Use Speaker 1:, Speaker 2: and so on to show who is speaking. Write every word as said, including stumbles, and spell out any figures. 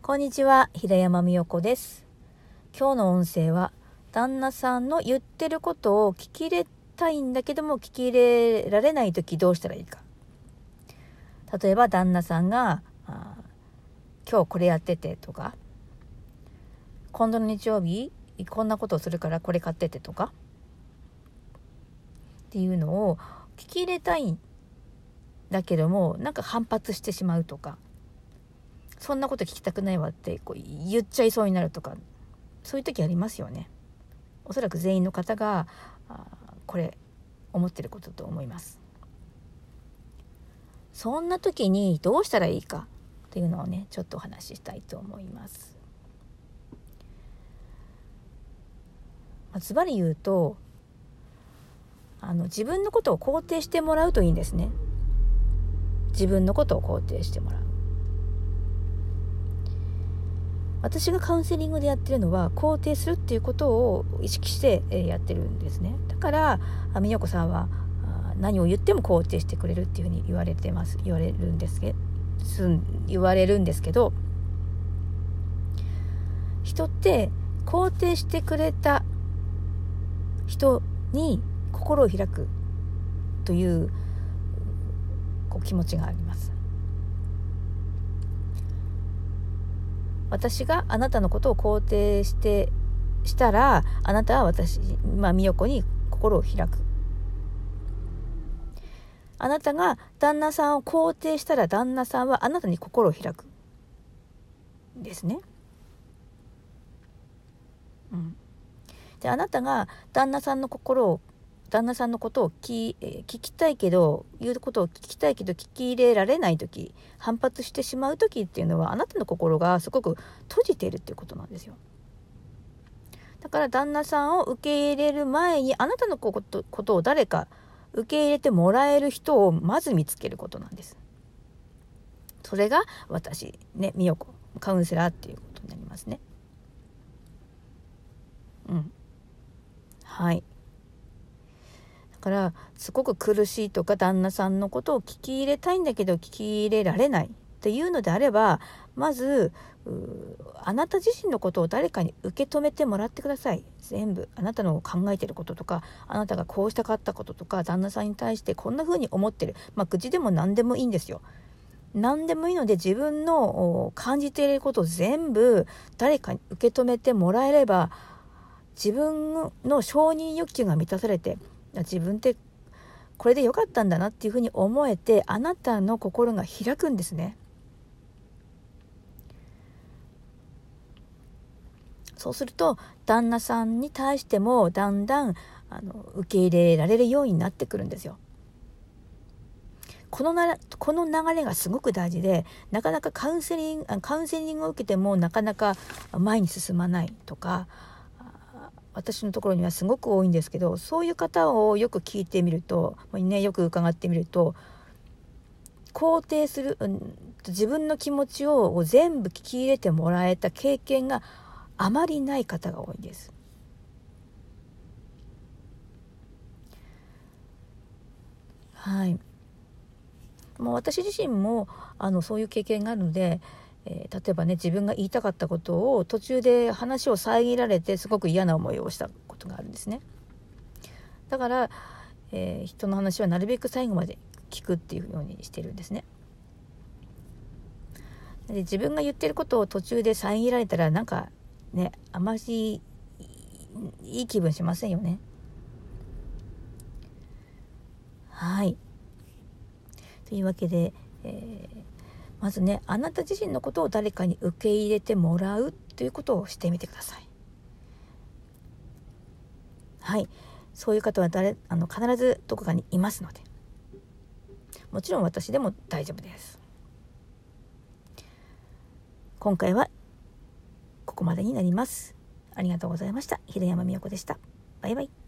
Speaker 1: こんにちは、平山美代子です。今日の音声は、旦那さんの言ってることを聞き入れたいんだけども聞き入れられないときどうしたらいいか。例えば旦那さんがあ今日これやっててとか、今度の日曜日こんなことをするからこれ買っててとかっていうのを聞き入れたいんだけどもなんか反発してしまうとか、そんなこと聞きたくないわってこう言っちゃいそうになるとか、そういう時ありますよね。おそらく全員の方があこれ思ってることと思います。そんな時にどうしたらいいかっていうのをねちょっとお話ししたいと思います。まあ、ズバリ言うとあの自分のことを肯定してもらうといいんですね。自分のことを肯定してもらう。私がカウンセリングでやってるのは肯定するっていうことを意識してやってるんですね。だから美代子さんは何を言っても肯定してくれるっていうふうに言われてます言われるんですけど言われるんですけど人って肯定してくれた人に心を開くというこう気持ちがあります。私があなたのことを肯定してしたらあなたは私、まあ、美代子に心を開く。あなたが旦那さんを肯定したら旦那さんはあなたに心を開くですね。うん、であなたが旦那さんの心を旦那さんのことを聞、えー、聞きたいけど言うことを聞きたいけど聞き入れられないとき、反発してしまうときっていうのはあなたの心がすごく閉じているっていうことなんですよ。だから旦那さんを受け入れる前にあなたのこと、ことを誰か受け入れてもらえる人をまず見つけることなんです。それが私ね、美代子カウンセラーっていうことになりますね。うんはいだからすごく苦しいとか旦那さんのことを聞き入れたいんだけど聞き入れられないっていうのであれば、まずあなた自身のことを誰かに受け止めてもらってください。全部あなたの考えていることとか、あなたがこうしたかったこととか、旦那さんに対してこんな風に思ってる、まあ愚痴でも何でもいいんですよ。何でもいいので自分の感じていることを全部誰かに受け止めてもらえれば、自分の承認欲求が満たされて、自分ってこれで良かったんだなっていうふうに思えて、あなたの心が開くんですね。そうすると旦那さんに対してもだんだんあの受け入れられるようになってくるんですよ。このなこの流れがすごく大事で、なかなかカウンセリングカウンセリングを受けてもなかなか前に進まないとか、私のところにはすごく多いんですけど、そういう方をよく聞いてみると、ね、よく伺ってみると、肯定する、うん、自分の気持ちを全部聞き入れてもらえた経験があまりない方が多いです。はい。もう私自身もあのそういう経験があるので、えー、例えばね自分が言いたかったことを途中で話を遮られてすごく嫌な思いをしたことがあるんですね。だから、えー、人の話はなるべく最後まで聞くっていうようにしてるんですね。で自分が言ってることを途中で遮られたらなんかねあまりいい気分しませんよね。はいというわけで、えーまずねあなた自身のことを誰かに受け入れてもらうということをしてみてください。はいそういう方は誰あの必ずどこかにいますので、もちろん私でも大丈夫です。今回はここまでになります。ありがとうございました。平山美代子でした。バイバイ。